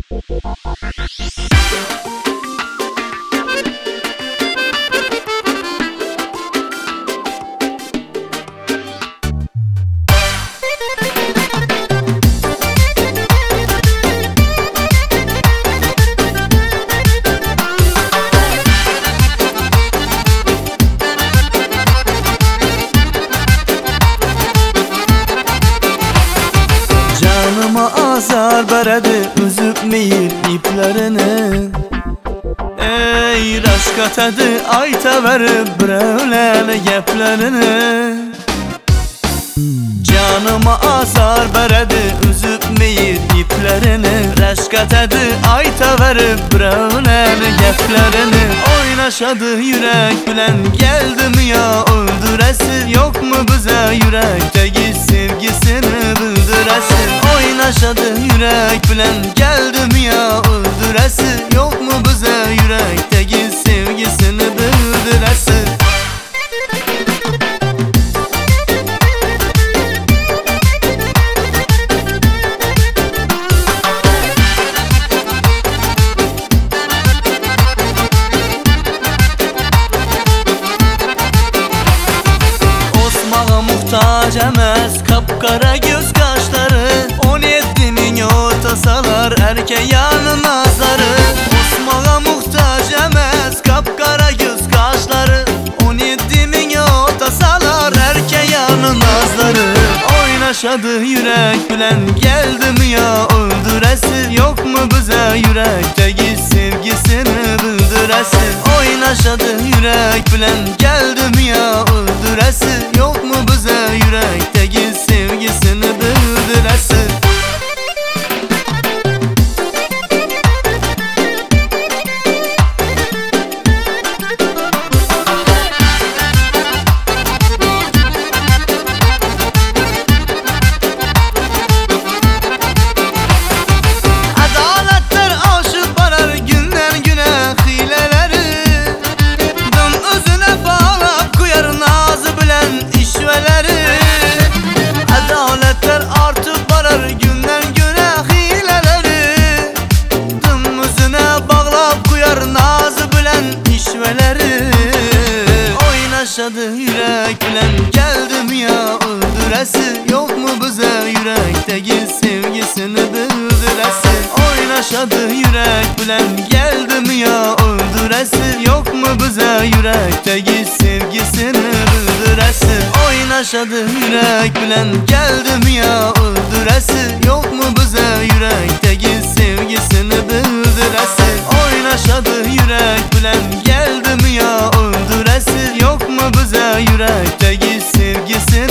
Azar beredi üzüp meyil iplerini. Ey raşkat edi ayta verip birevlerle geplerini. Canıma azar beredi üzüp meyil iplerini. Raşkat edi ayta verip birevlerle geplerini. Oynaşadı yürek bilen geldim ya öldüresi. Yok mu bize yürekteki sevgisini bildiresi? Oynaşadı yürek bilen geldim ya öldüresi. Yok mu bize yürekteki sevgisini bildiresi? Osmağa muhtaç emez kapkara göz kaşları. 17'nin ortasalar erkek yanı nazarı. Osmağa muhtaç emez kapkara göz kaşları. 17'nin ortasalar erkek yanı nazarı. Oynaşadı yürek bilen geldim ya öldüresi. Yok mu bize yürekteki sevgisini bildiresi? Oynaşadı yürek bilen geldim ya öldüresi. Yok mu bize yürekteki sevgisini bildiresi? Oynaşadı yürek bilen geldim ya öldüresi. Yok mu bize yürekteki sevgisini bildiresi? Oynaşadı yürek bilen geldim ya öldüresi. Yok mu bize yürekteki sevgisini bildiresi? Oynaşadı yürek bilen geldim ya öldüresi. Yok mu bize yürekteki sevgisini bildiresi? Oynaşadı yürek bilen geldim ya öldüresi. Yok mu bize yürekteki sevgisini